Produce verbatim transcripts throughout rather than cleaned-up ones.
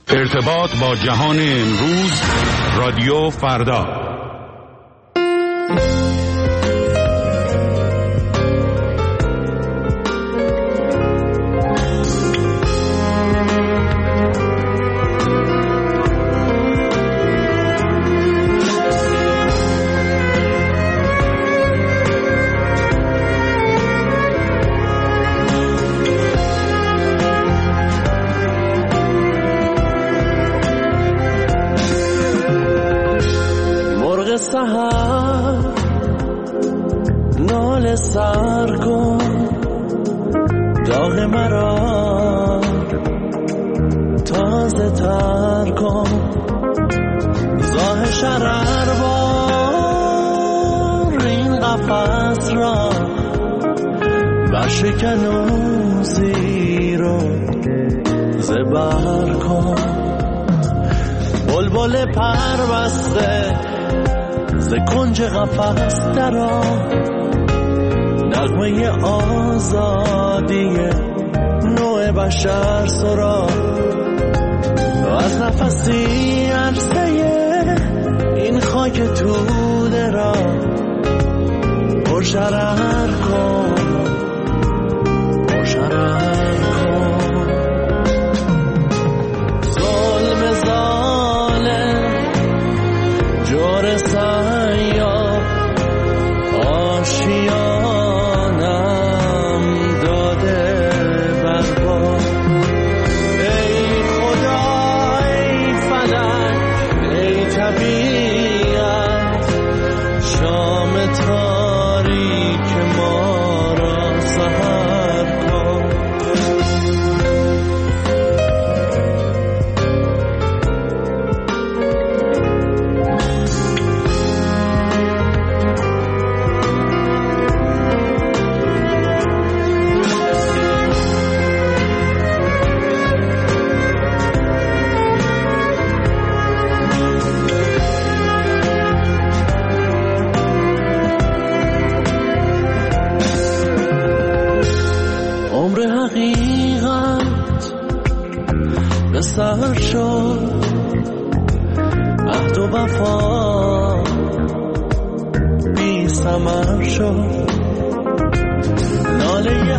ارتباط با جهان امروز، رادیو فردا. سحر نال سر کن داغ مرا تازه تر کن زاه شرر بار این قفص را برشکن و زیر و زبر کن بلبل پر بسته ز کنج قفس درآ نغمه آزادی نوع بشر سرا از نفسی عرصه این خاک توده را پرشرر کن پرشرر کن ظلم ظالم جور سیاه آشیانم داده برپا ای خدا ای فلک ای طبیعت شام تاریک ما را سحر کن حقیقت به سر شد عهد و وفا بی ثمر شد ناله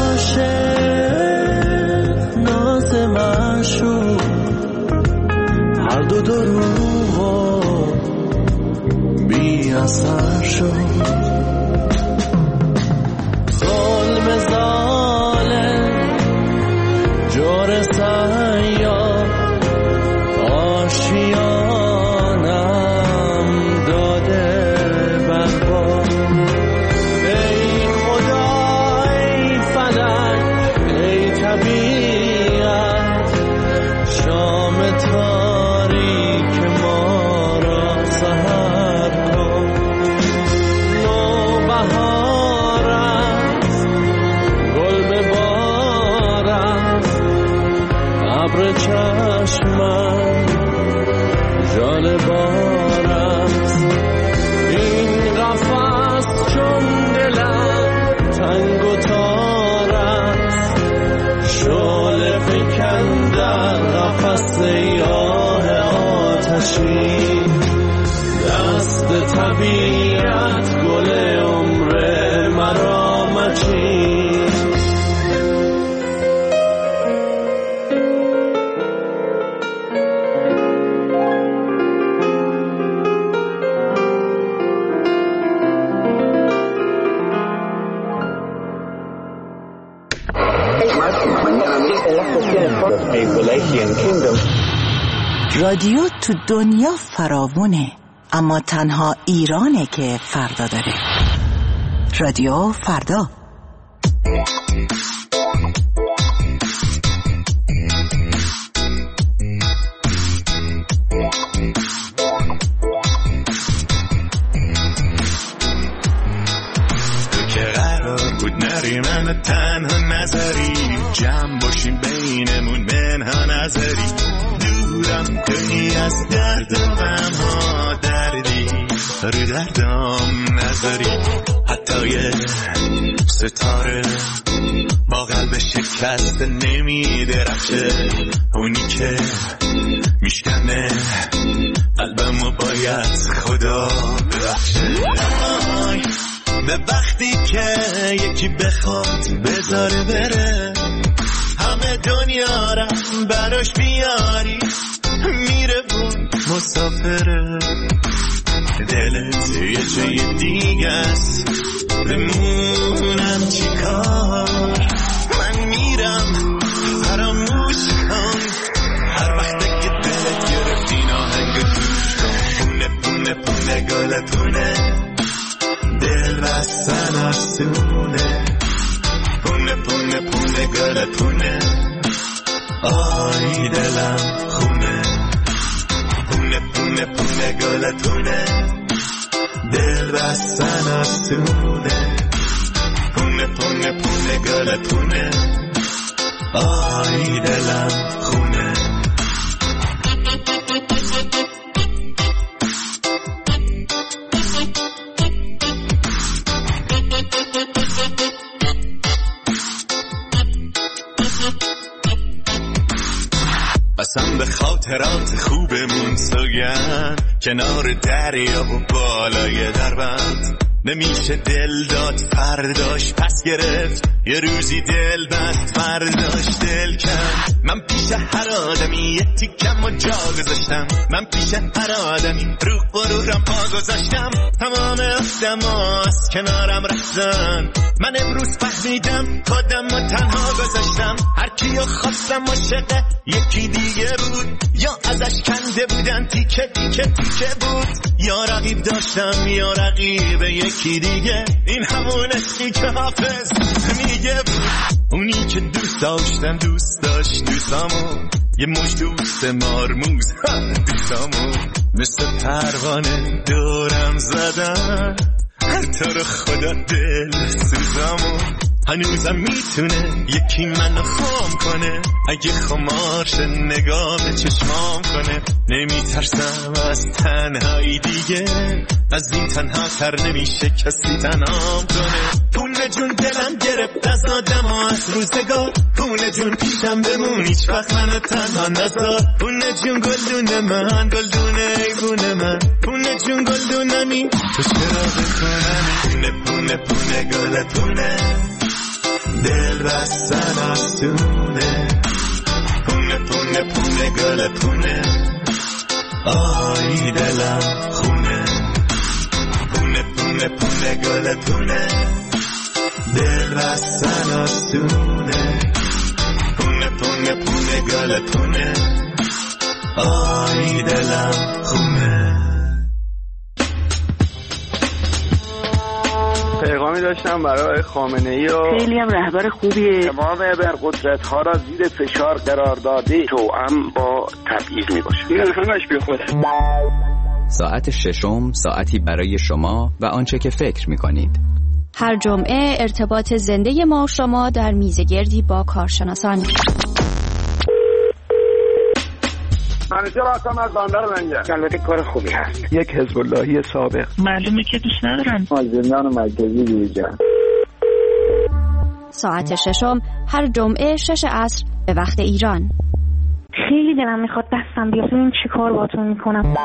عاشق ناز معشوق هر دو دروغ و بی اثر شد ظلم ظالم جور سیاه آشیانم داده برپا ای خدا ای فلک ای طبیعت شام تاریک ما را سحر کن نوبهار است گل به بار است ابر چشمم ژاله بار است این قفس چون دلم تنگ و تار است شعله فکن در قفس سیاه آتشی دست طبیعت گل عمر مرا مچین رادیو تو دنیا فراوونه، اما تنها ایرانه که فردا داره. رادیو فردا. تو که قرار بود نری من تنها نذاری جمع باشیم بینمون منها نذاری دورم کنی از درد و غمها دردی رو دردم نذاری حتی یه ستاره با قلب شکست نمی درخشه اونی که میشکنه قلبمو باید خدا ببخشه. به وقتی که یکی بخواد بذاره بره همه دنیا را براش بیاری میره بود مسافره. دلت یه جای دیگه است بمونم چی کار من میرم فراموش کن هر وقت که دلت گرفت این آهنگ توش کن. پونه پونه پونه گل پونه دل بستن آسونه پونه پونه پونه گل پونه آی دلم خونه پونه پونه پونه گل پونه دل بستن آسونه پونه پونه پونه گل پونه آی دلم خونه. قسم به خاطرات خوبمون سوگند کنار دریا و بالای دربند نمیشه دل داد فرداش پس گرفت یه روزی دل بست فرداش دل کن. من پیش هر آدمی یه تیکم و جا گذاشتم من پیش هر آدمی رو غرورم پا گذاشتم تمام آدم‌ها کنارم رفتن من امروز فهمیدم خودم و تنها گذاشتم هر کیو خواستم عاشق یکی دیگه بود یا ازش کنده بودن تیکه تیکه تیکه بود یا رقیب داشتم یا رقیب یکی دیگه این همون عشقی که حافظ میگه بود اونی که دوست داشتم دوست داشت دوستامو یه مش دوست مارموز دوستامو مثل پروانه دورم زدن تو رو خدا دل سوزامو هنوزم میتونه یکی منو خام کنه اگه خمارش نگاه به چشمام کنه نمیترسم از تنهایی دیگه از این تنها تر نمیشه کسی تنهام کنه. پونه جون دلم گرفت از آدم ها از روزگار پونه جون پیشم بمون هیچ وقت منو تنها نذار پونه جون گلدون من گلدون ایبون من پونه جون گلدونمی تو چرا بکنمی پونه پونه پونه گل پونه دل بستن آسونه پونه پونه پونه گل پونه آی دلم خونه پونه پونه پونه گل پونه دل بستن آسونه پونه پونه پونه گل پونه آی دلم خونه. پیغامی داشتم برای خامنه‌ای و خیلی هم رهبر خوبیه تمام ابرقدرت ها را زیر فشار قرار داده توأم با تبعیض میباشه این همش بی خوده. ساعت ششم ساعتی برای شما و آنچه که فکر میکنید. هر جمعه ارتباط زنده ما شما در میزگردی با کارشناسان. منیجر هستم از بندر منجر. البته کار خوبی هست. یک حزب اللهی سابق. معلومه که دوست ندارم. از زندان مرکزی بیرون. ساعت ششم هر جمعه شش عصر به وقت ایران. خیلی دلم میخواد دستم بیاد ببینم چی کار باهاتون میکنم.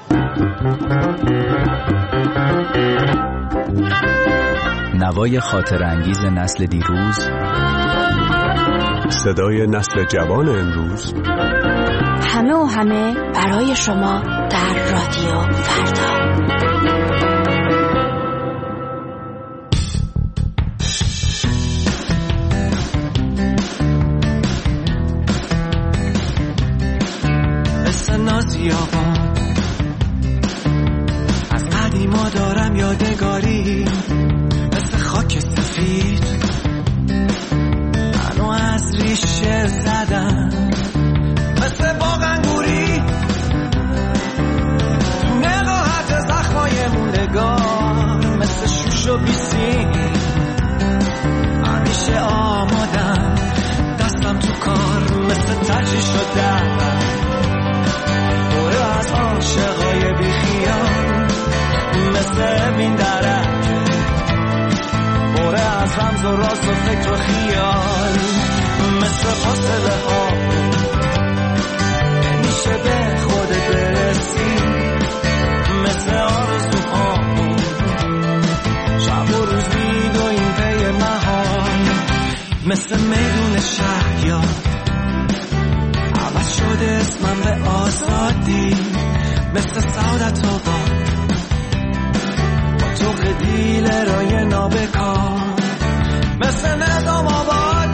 نوای خاطر انگیز نسل دیروز، صدای نسل جوان امروز، همه و همه برای شما در رادیو فردا. مثل نازی آباد از قدیما دارم یادگاری، مثل خاک سفید منو از ریشه زدم، مثل باغ انگوری تو نقاهت زخمای موندگار، مثل شوش و بیسیم همیشه آمادم، دستم تو کار مثل ترجیح شدم، بره از عاشقای بیخیال مثل این درک، بره از رمز و راز و فکر و خیال، مثل فاصله ها نمیشه به خودت برسی، مثل آرزوها شب و روز بید و این پی محال، مثل میدون شهریار عوض شده اسمم به آزادی، مثل سعادت آباد با تو قدیل رای نابکار، مثل نظام آباد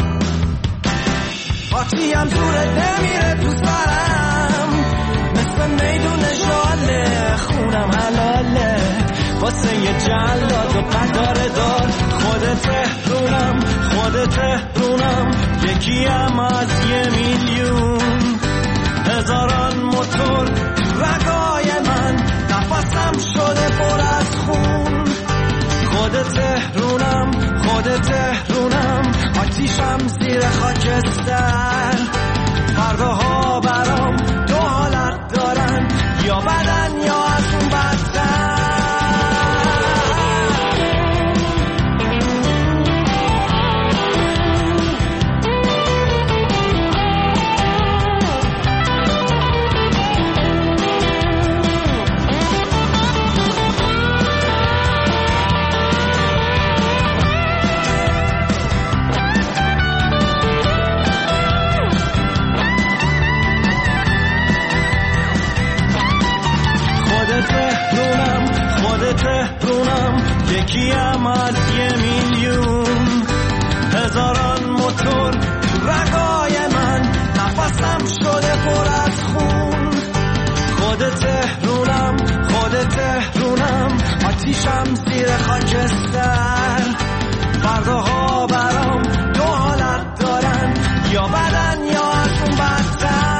پاتیم زوره نمیره تو سرم، مثل میدون شاله خونم حلاله واسه یه جلاد و قدار دار، خودت تهرونم خودت تهرونم یکیم از یه میلیون، هزاران موتور رگای من نفسم شده پر از خون، خودت تهرونم خودت تهرونم آتیشم زیر خاکستر، فرداها برام دو حالت دارن، یا بدن یا از اون بدتر. تهرونم یکیم از یه میلیون، هزاران موتور تو رگای من نفسم شده پر از خون، خودت تهرونم خودت تهرونم آتیشم زیر خاکستر، فرداها برام دو حالت دارن، یا بدن یا از اون بدتر.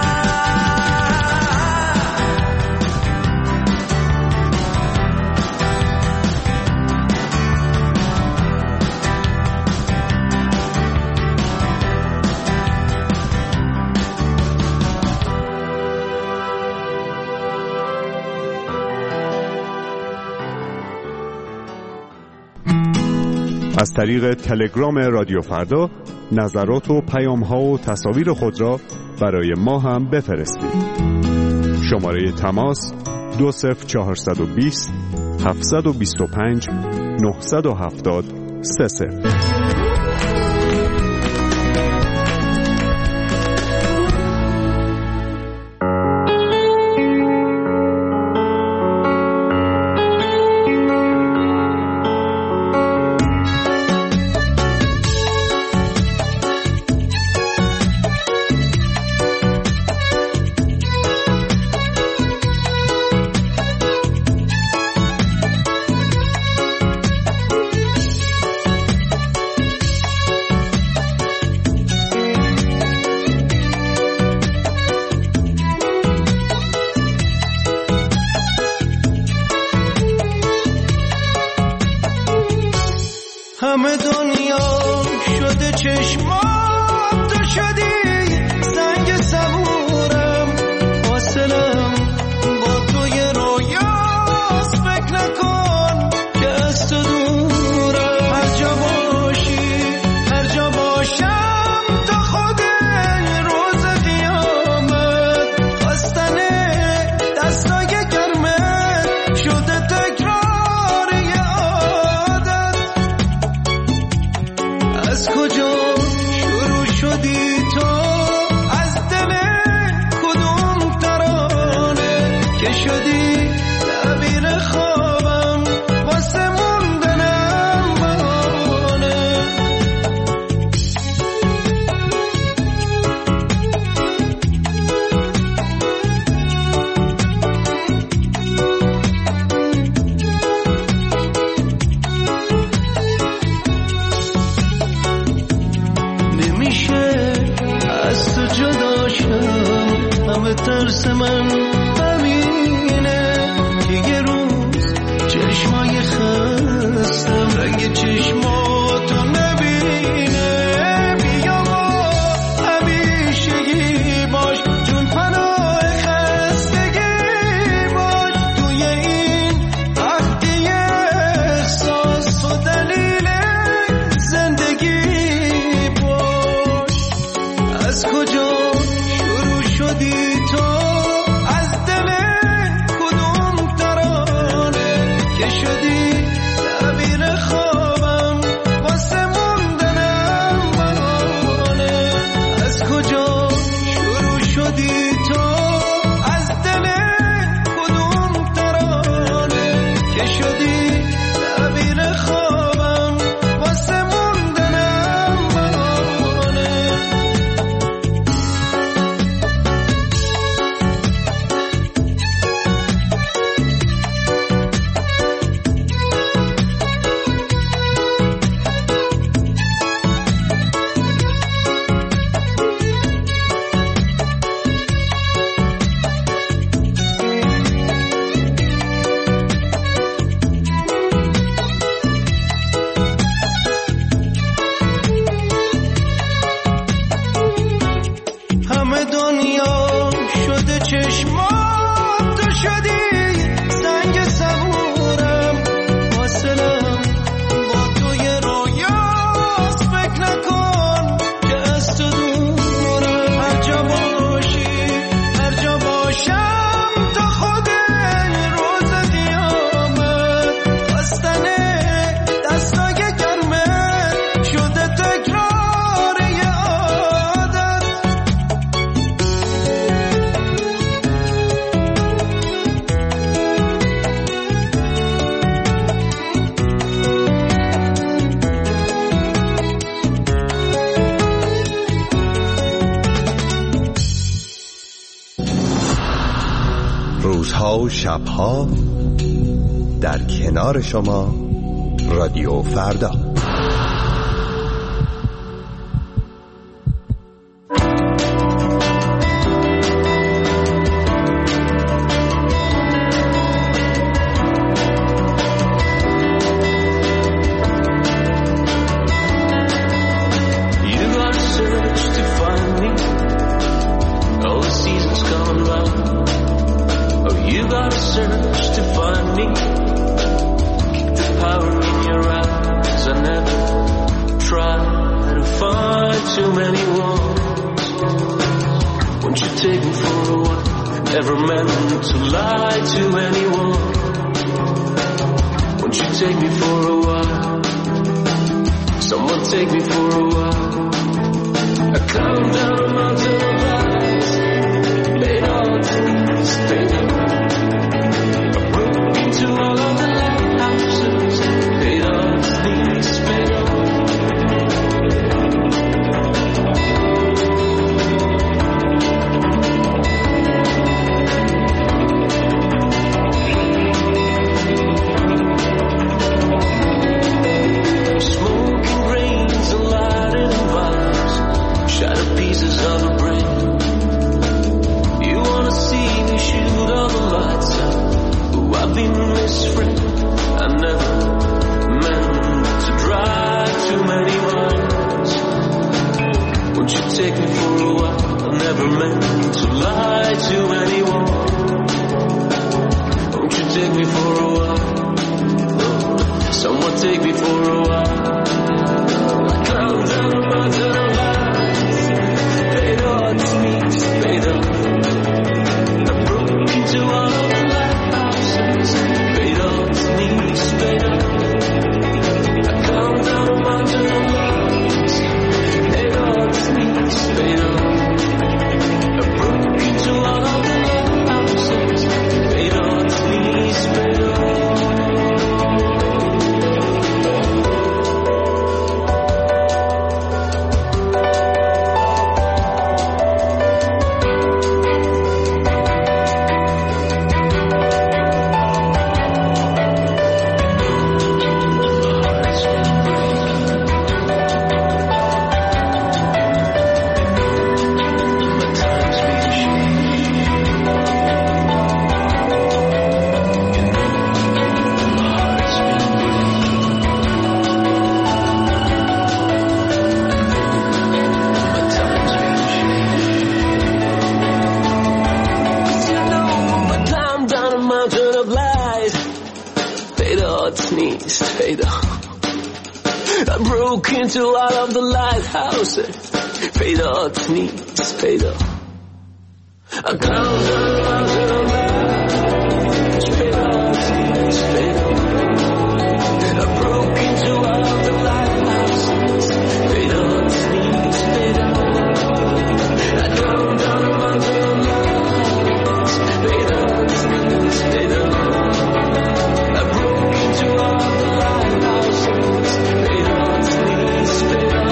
از طریق تلگرام رادیو فردا نظرات و پیام‌ها و تصاویر خود را برای ما هم بفرستید. شماره تماس دو صفر چهارصد و بیست هفتصد و بیست و پنج نهصد و هفتاد سه صفر. همه دنیا شده چشمات، تو شدی سنگ صبورم، فاصلم با تو یه رویاست، فکر نکن که از تو دورم، هر جا باشی هر جا باشم تا خود روز قیامت، خواستن دستای گرمه که شدی تعبیر خوابم واسه موندنم بهانه. نمیشه از تو جدا شم، همه ترس من همینه که یه روز چشمای خستم رنگ چشماتو نبینه. بیا با همیشگی باش جون پناه خستگی باش، توی این وقتی احساس و دلیل زندگی باش. از کجا شروع شدی تو، از دل کدوم ترانه که شدی تعبیر خوابم واسه موندنم بهانه. از کجا شروع شدی تو، از دل کدوم ترانه که شدی تعبیر خوابم واسه موندنم بهانه. همه دنیا شده چشمات، تو شدی سنگ صبورم، واصلم با توی رویاست. فکر نکن که از تو دورم، هر جا باشی هر جا باشم تا خود روز قیامت. خواستن دستای گرمت شده تکرار یه عادت. روزها و شبها در کنار شما رادیو فردا. You gotta search to find me. All the seasons come around. Oh, you gotta search to find me. Keep the power in your eyes. I never try to find too many ones. Won't you take me for a walk? Never meant to lie to anyone. Won't you take me for a while? Someone take me for a while. I come down a mountain of lies, laid all to stay down. I broke into all of the lighthouses, paid all the things sped up. Smoking rains and lighted vines, shattered pieces of a brain. of light پیدات نیست پیدا I broke into all of the lighthouses پیدات نیست پیدا I closed the mountain of light پیدات نیست پیدا I broke into all of the lighthouses پیدات نیست پیدا I drove down the mountain of light پیدات نیست پیدا I broke into all of the lighthouses پیدات نیست پیدا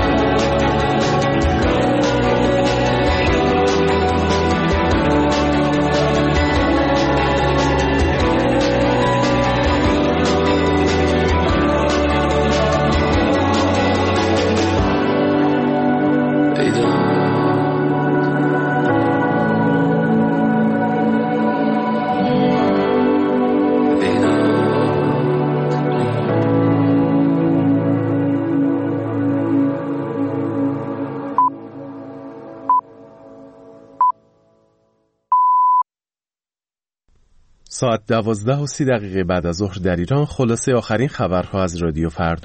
ساعت دوازده و سی دقیقه بعد از ظهر در ایران. خلاصه آخرین خبرها از رادیو فردا.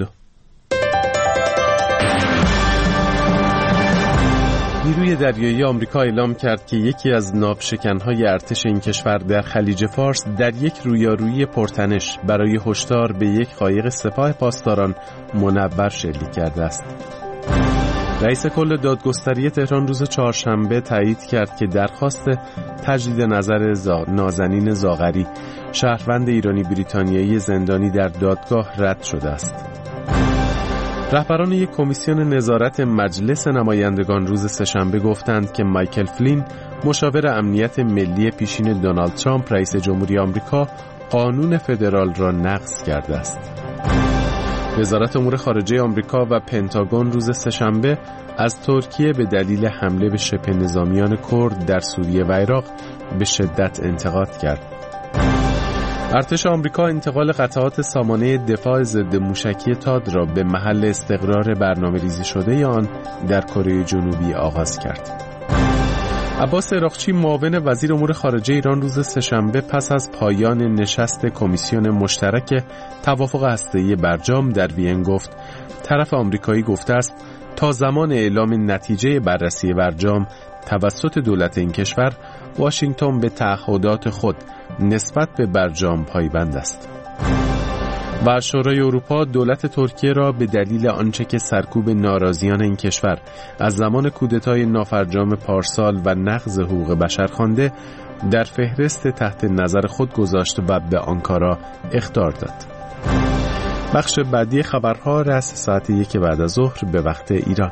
نیروی دریایی آمریکا اعلام کرد که یکی از ناوشکن‌های ارتش این کشور در خلیج فارس در یک رویارویی پرتنش برای هشدار به یک قایق سپاه پاسداران منور شلیک کرده است. رئیس کل دادگستری تهران روز چهارشنبه تایید کرد که درخواست تجدید نظر زا... نازنین زاغری، شهروند ایرانی بریتانیایی زندانی در دادگاه، رد شده است. رهبران یک کمیسیون نظارت مجلس نمایندگان روز سه‌شنبه گفتند که مایکل فلین، مشاور امنیت ملی پیشین دونالد ترامپ رئیس جمهوری آمریکا، قانون فدرال را نقض کرده است. وزارت امور خارجه آمریکا و پنتاگون روز سه‌شنبه از ترکیه به دلیل حمله به شبه نظامیان کرد در سوریه و عراق به شدت انتقاد کرد. ارتش آمریکا انتقال قطعات سامانه دفاع ضد موشکی تاد را به محل استقرار برنامه‌ریزی شده آن در کره جنوبی آغاز کرد. عباس عراقچی، معاون وزیر امور خارجه ایران، روز سه‌شنبه پس از پایان نشست کمیسیون مشترک توافق هسته‌ای برجام در وین گفت طرف آمریکایی گفته است تا زمان اعلام نتیجه بررسی برجام توسط دولت این کشور، واشنگتن به تعهدات خود نسبت به برجام پایبند است. و شورای اروپا دولت ترکیه را به دلیل آنچه که سرکوب ناراضیان این کشور از زمان کودتای نافرجام پارسال و نقض حقوق بشر خوانده، در فهرست تحت نظر خود گذاشت و به آنکارا اخطار داد. بخش بعدی خبرها رأس ساعت یک بعد از ظهر به وقت ایران.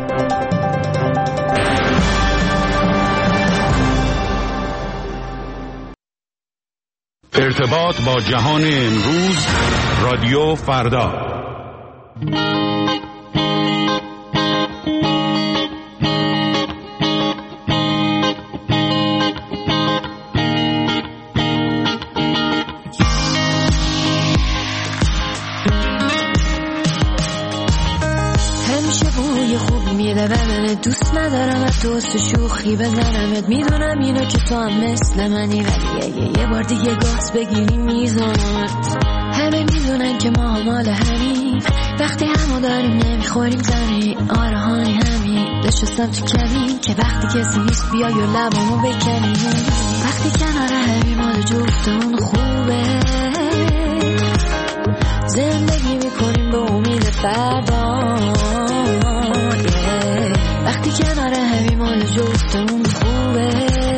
ارتباط با جهان امروز، رادیو فردا. دوست ندارم از دوست شوخی بزنمت، میدونم اینو که تو هم مثل منی، ولی اگه یه بار دیگه گاز بگیری میزنمت. همه میدونن که ما مال همین، وقتی همو داریم نمیخوریم زمین. آره هانی همین، نشستم تو کمین که وقتی کسی نیست بیای و لبامو بکنیم. وقتی کنار همین مال جفتمون خوبه، زندگی میکنیم به امید فردا. وقتی کنار همین مال جفتمون خوبه،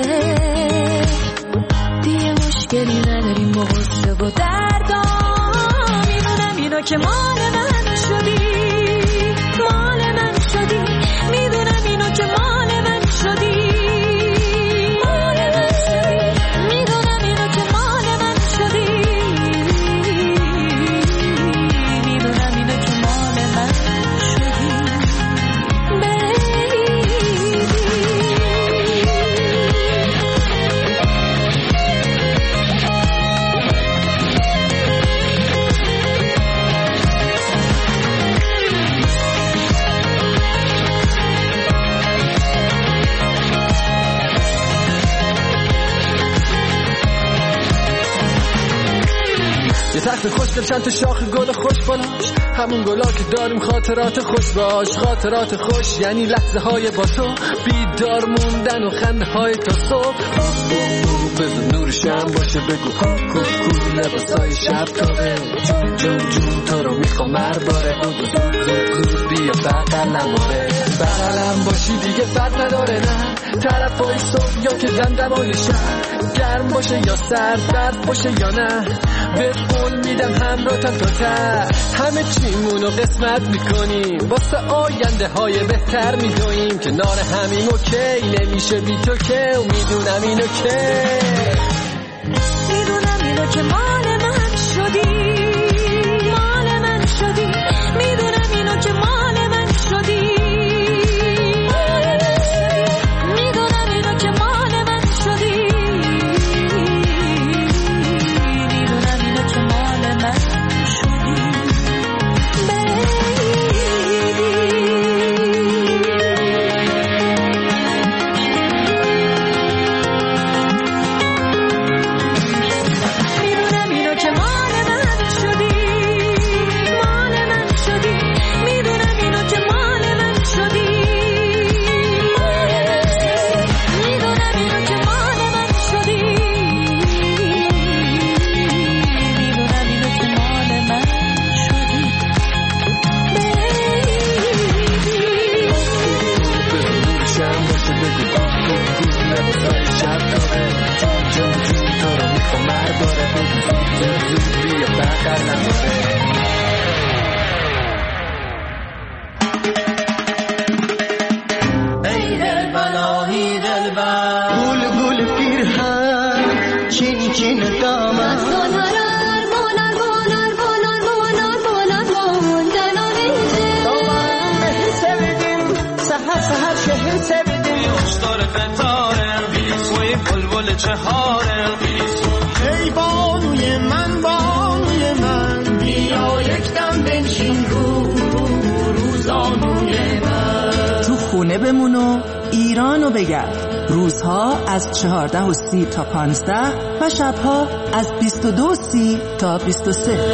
دیگه مشکلی نداریم با غصه و دردا. میدونم اینو که مال من شدی، مال من شدی. میدونم اینو که مال من شدی، مال من شدی. میدونم اینو که مال من شدی، میدونم اینو که مال من شدی. یه تخت خوشگل چند تا شاخ گل خوش بالاش، همون گلا که داریم خاطرات خوش باش. خاطرات خوش یعنی لحظه های با تو، بیدار موندن و خنده های تا صبح. بزن نور شم باشه بگو کو کو کو، لباسای شب تابه جون جون جون تو رو میخوام هر باره. بگو زود زود زود بیا بغلم باره، بغلم باشی دیگه فرق نداره نه. طرفای صبح یا که دمدمای شب، گرم باشه یا سرد، برف باشه یا نه، به قول میدم همراهتم تا ته. همه چیمونو قسمت میکنیم واسه آینده های بهتر میدویم. کنار همین اوکی نمیشه بی تو که، و میدونم اینو که میدونم اینو که مال من شدی، مال من شدی. میدونم اینو که مال من شدی، میدونم اینو که مال من شدی، میدونم اینو که مال من شدی. ای بانوی من بانوی من، بیا یک دم بنشین رو روزانوی من. تو خونه بمون و ایرانو بگرد. روزها از چهارده و سی تا پانزده و شبها از بیست و دو و سی تا بیست و سه.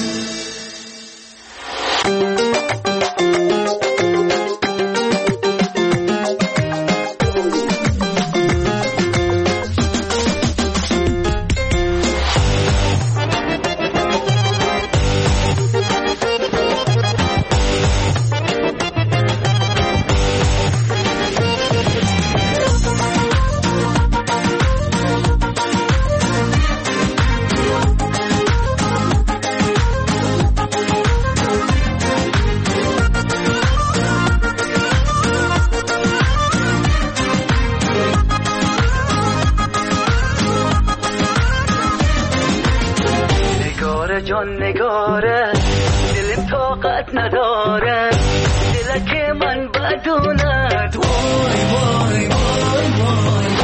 جان نگاره دلم طاقت نداره، دلک من بدوند وای وای وای وای.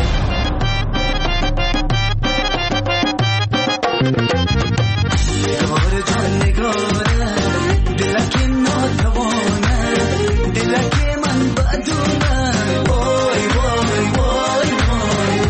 نگاره جان نگاره دلک ناتوانه، دلک من بدوند وای وای وای وای.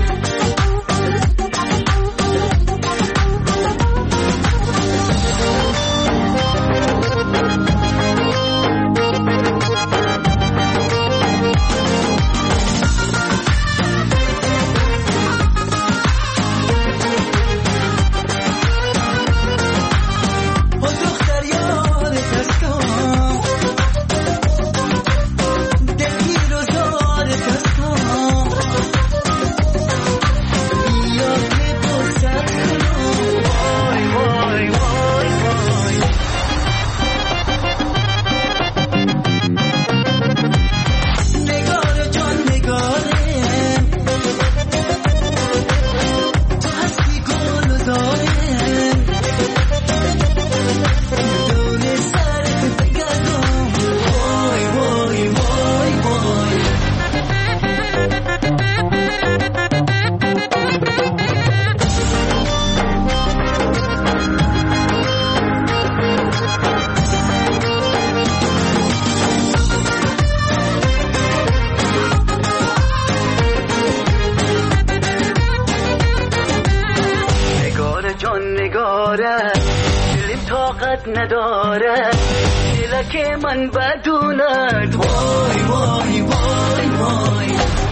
طاقت نداره دلک من بدوند وای وای وای وای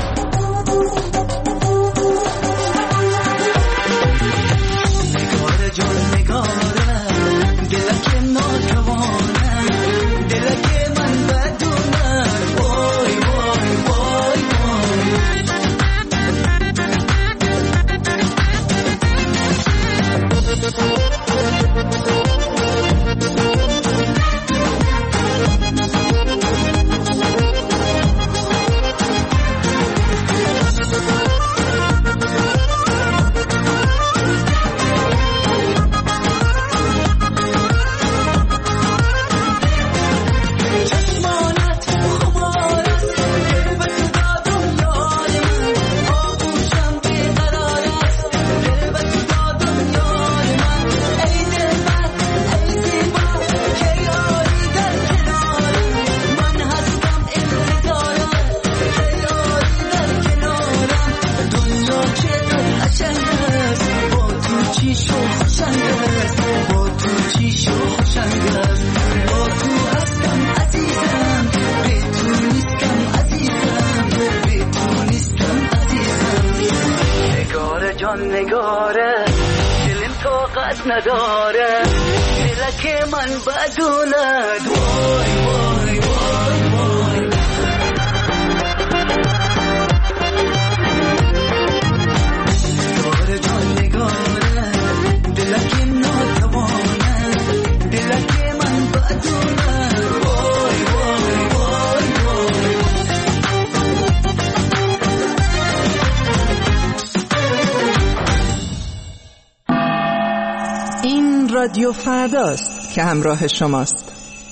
نگاره جان نگاره دلک ناتوانه دلک من بدونه وای وای وای نگاره دلم طاقت نداره دلک من بدوند وای وای وای وای نگاره جان نگاره دلک ناتوانه دلک من بدوند وای وای وای وای رادیو فرداست که همراه شماست.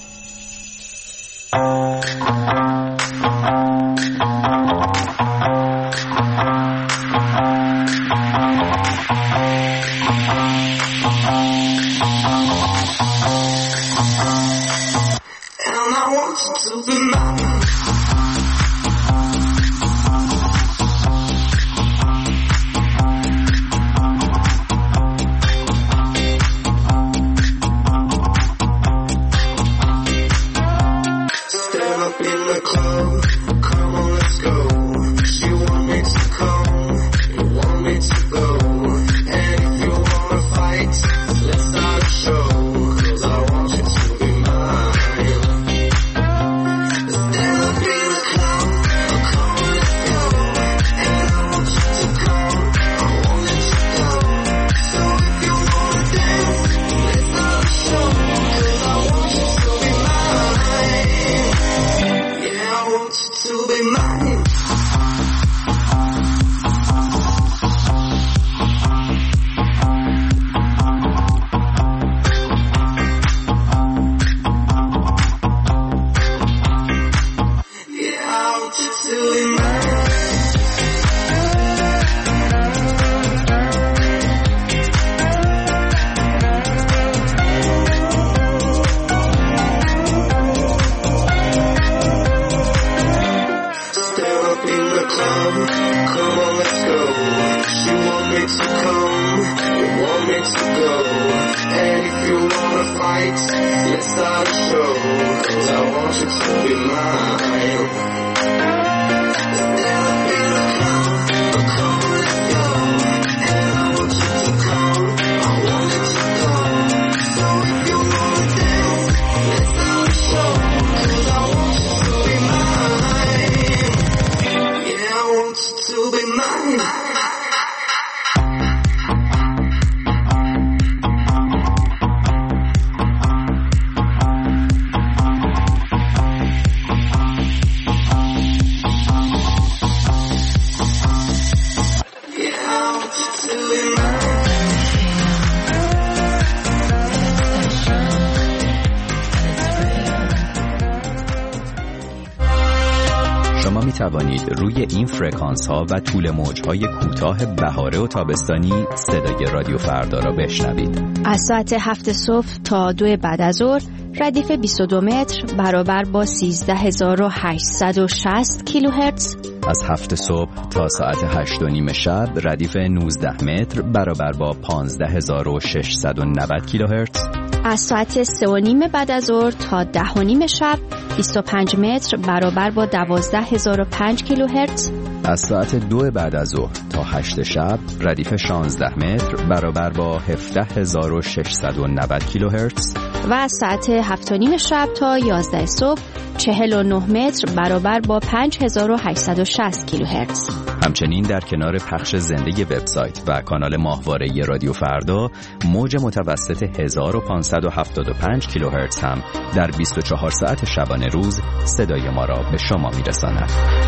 توانید روی این فرکانس ها و طول موج های کوتاه بهاره و تابستانی صدای رادیو فردا را بشنوید. از ساعت هفت صبح تا دو بعد از ظهر ردیف بیست و دو متر برابر با سیزده هزار و هشتصد و شصت کیلوهرتز. از هفت صبح تا ساعت هشت و نیم شب ردیف نوزده متر برابر با پانزده هزار و ششصد و نود کیلوهرتز. از ساعت سه و نیم بعد از ظهر تا ده و نیم شب بیست و پنج متر برابر با دوازده هزار و پنج کیلوهرتز. از ساعت دو بعد از ظهر تا هشت شب ردیف شانزده متر برابر با هفده هزار و ششصد و نود کیلوهرتز. و از ساعت هفت و نیم شب تا یازده صبح چهل و نه متر برابر با پنج هزار و هشتصد و شصت کیلوهرتز. همچنین در کنار پخش زنده وبسایت و کانال ماهواره رادیو فردا، موج متوسط هزار و پانصد و هفتاد و پنج کیلوهرتز هم در بیست و چهار ساعت شبانه روز صدای ما را به شما میرساند.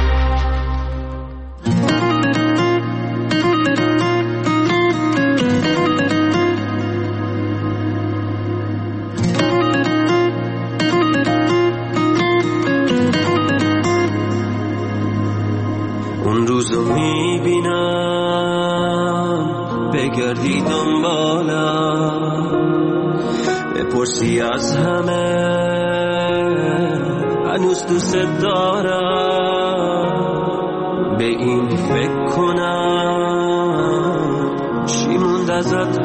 اون روزو میبینم بگردی دنبالم، بپرسی از همه هنوز دوست دارم، به این فکر کنم چی موند ازت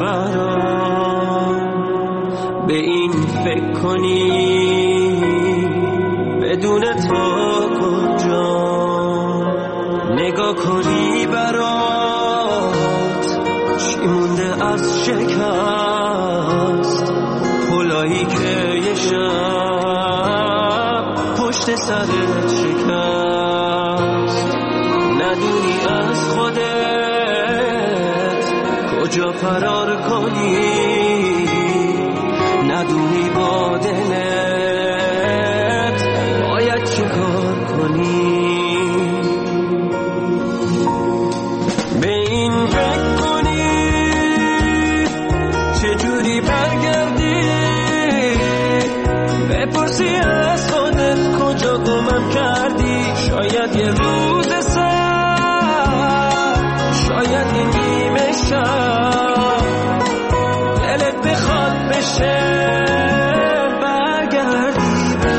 برام، به این فکر کنی بدون تو کجا، نگاه کنی برات چی مونده از شکست، پلایی که یه شب پشت سرت شکست، ندونی از خودت کجا فرار کنی، ندونی با دلت باید چه کار کنی. شاید یه روز سر، شاید یه نیمه شب، دلت بخواد بشه برگردی به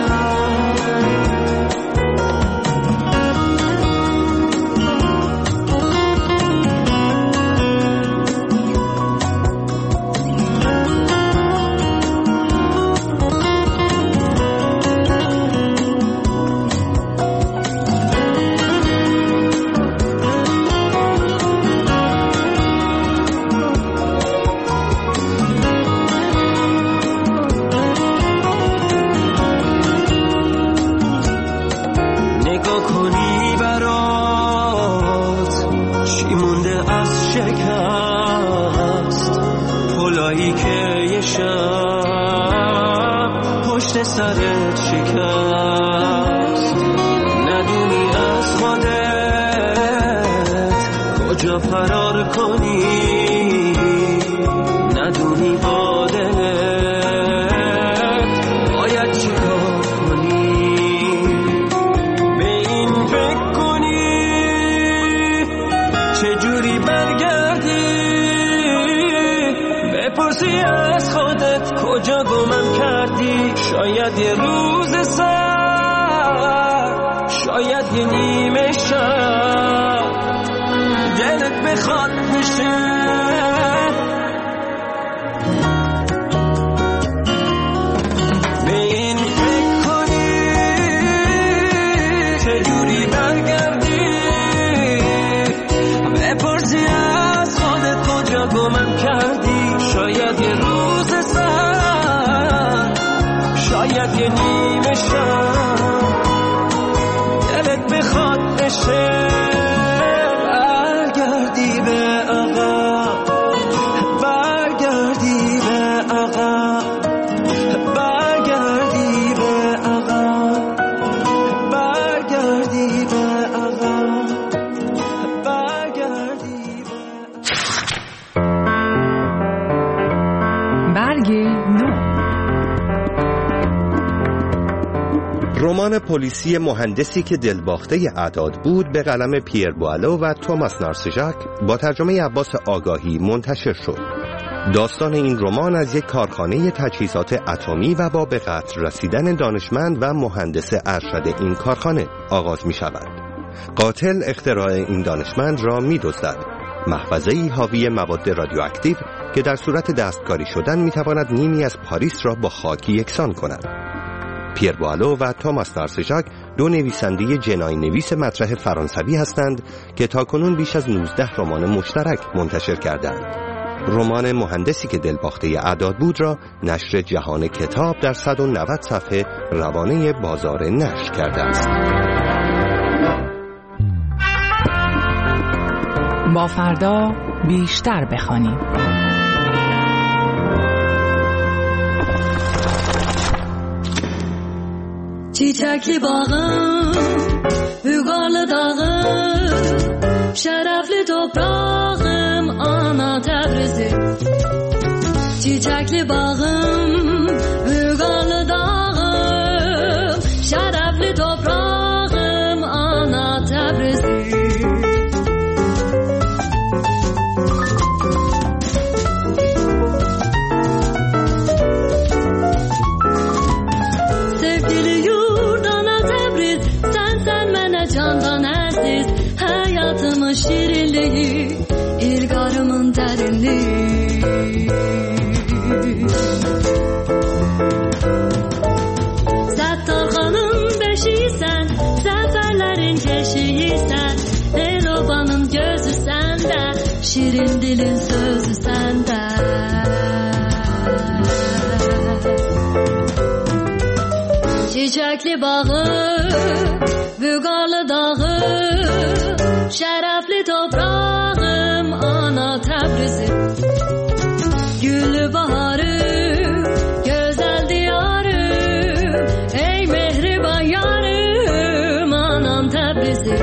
سرت شکست، ندونی از خودت کجا فرار کنی، ندونی با دلت باید چی کار کنی، به این فکر کنی چجوری برگردی، بپرسی از خودت کجا گمم کردی، شاید یه روز سر، شاید یه نیمه شب، دلت بخواد بشه به این فکر کنی چجوری برگردی، بپرسی از خودت کجا گمم کردی، شاید یه روز سر، شاید یه نیمه شب، دلت بخواد بشه برگردی به عقب، برگردی به عقب، برگردی به عقب، برگردی به عقب، برگردی به برگ نو. رمان پلیسی مهندسی که دلباخته اعداد بود به قلم پیر بوالو و توماس نارسیژاک با ترجمه عباس آگاهی منتشر شد. داستان این رمان از یک کارخانه تجهیزات اتمی و با به قتل رسیدن دانشمند و مهندس ارشد این کارخانه آغاز می شود. قاتل اختراع این دانشمند را می دزدد. محفظه‌ای حاوی مواد رادیواکتیو که در صورت دستکاری شدن میتواند نیمی از پاریس را با خاک یکسان کند. پیر بوالو و توماس نارسژاک دو نویسنده جنایی نویس مطرح فرانسوی هستند که تاکنون بیش از نوزده رمان مشترک منتشر کردند. رمان مهندسی که دلباخته اعداد بود را نشر جهان کتاب در صد و نود صفحه روانه بازار نشر کرده است. با فردا بیشتر بخوانیم. Çiçekli bağım, Ügarlı dağım, şerefli toprağım, ana Tebrizi. Çiçekli bağım, Ügarlı dağım, şerefli toprağım, ana Tebrizi. Şirinliği, ilgarımın derinliği. Settarhanın beşiysen, seferlerin keşiysen, Erobanın gözü sende, şirin dilin sözü sende. Çiçekli bağı, Vügarlı dağı, şerefli toprağım, ana Tebrizi. Güllü baharım, güzel diyarım, ey mehriban yarım, anam Tebrizi.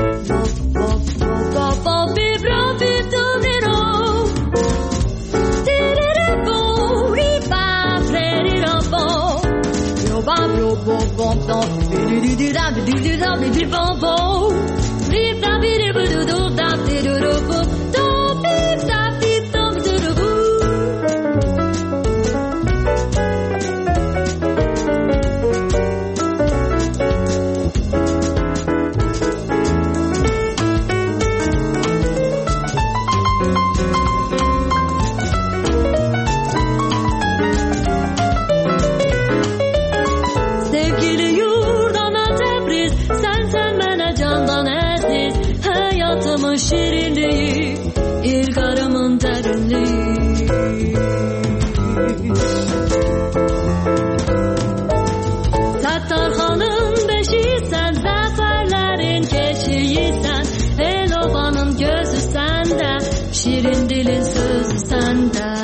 Şirinliği, ilgarımın derinliği. Settarhanın beşiysen, zaferlerin keşiysen, Elobanın gözü sende, şirin dilin sözü sende.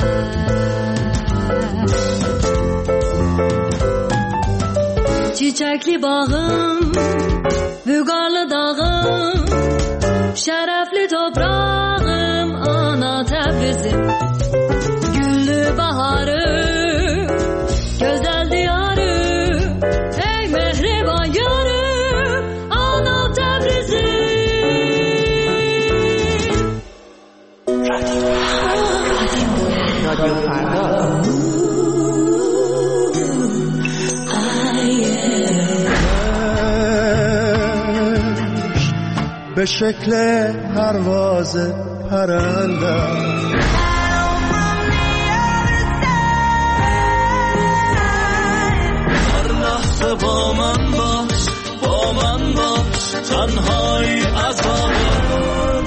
Çiçekli bağım, Vügarlı dağım, şerefli toprağım, ana Tebrizi. Güllü baharım, güzel diyarım, ey mehriban yarım, ana Tebrizi. رادیو فردا. به شکل پرواز پرنده هر لحظه با من باش، با من باش، تنهایی عذاب.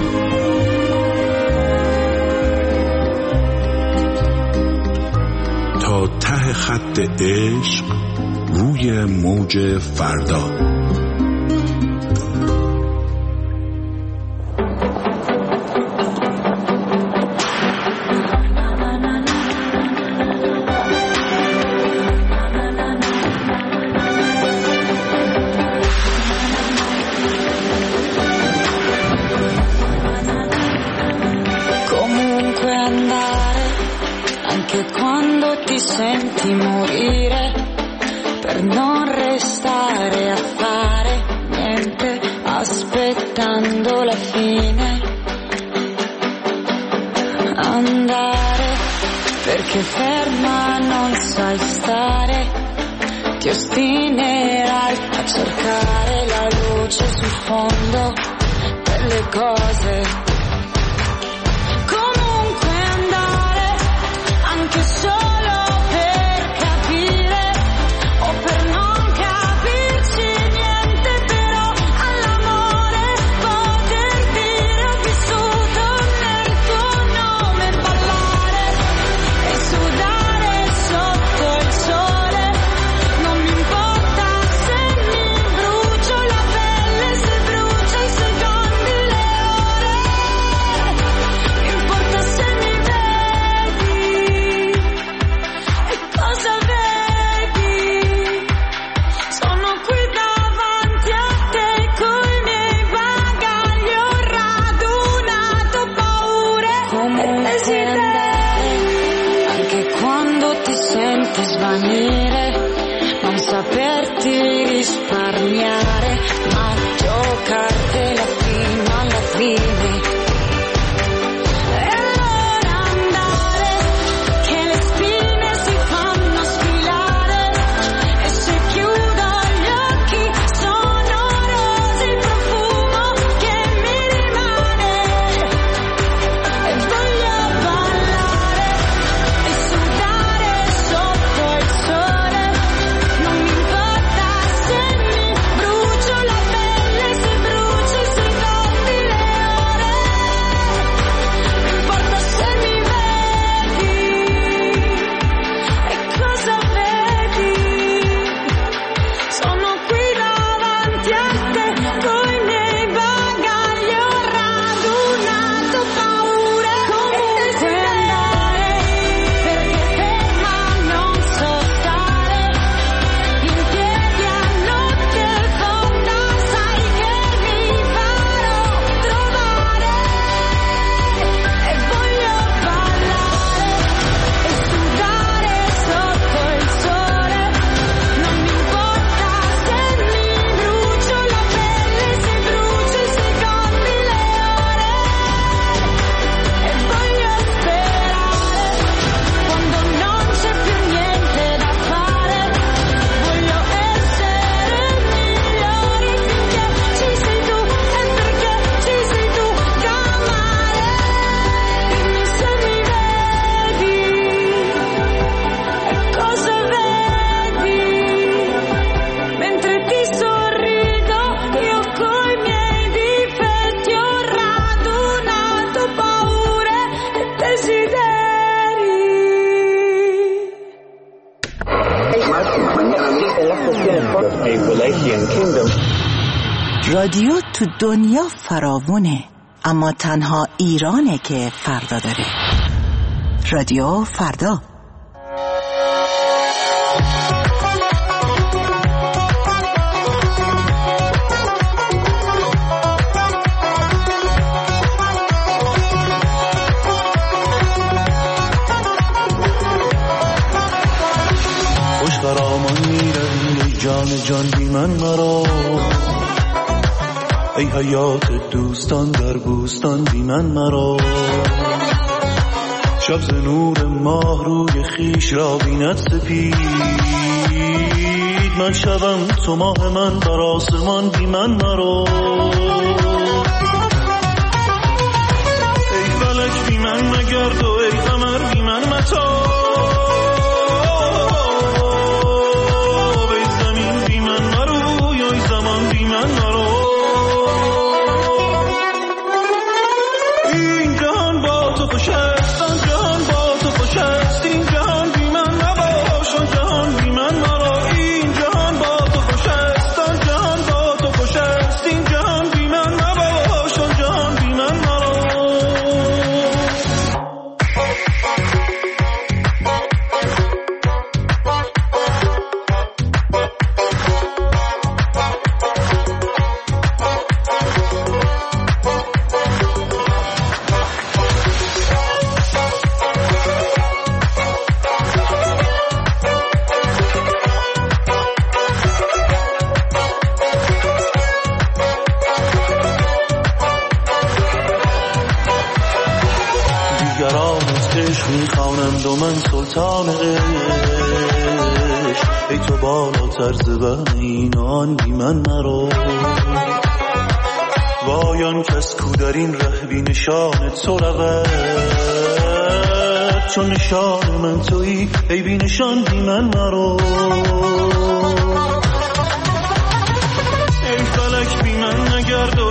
تا ته خط عشق روی موج فردا. Senti morire per non restare a fare niente, aspettando la fine. Andare perché ferma non sai stare, ti ostinerai a cercare la luce sul fondo delle cose. senti svanire, non saperti risparmiare, ma giocartela fino alla fine. رادیو تو دنیا فراوونه، اما تنها ایرانه که فردا داره. رادیو فردا. خوش خرامان میروی جان جان بی من مرا، ای حیات دوستان در بوستان بی من مرا. شب ز نور ماه روی خیش را بیند سپید، من شبم تو ماه من بر آسمان بی من مرا. ای فلک بی من مگرد و ای قمر بی من متا، ای زمین بی من مرو یا ای زمان بی من مرو. میخوانند و من سلطان عشق، ای تو بالاتر ز بن اینان بی من مرو. وایان کس کو در این ره بی نشان تو رود، چون نشان من تویی ای بی نشان بی من مرو. ای فلک بی من نگرد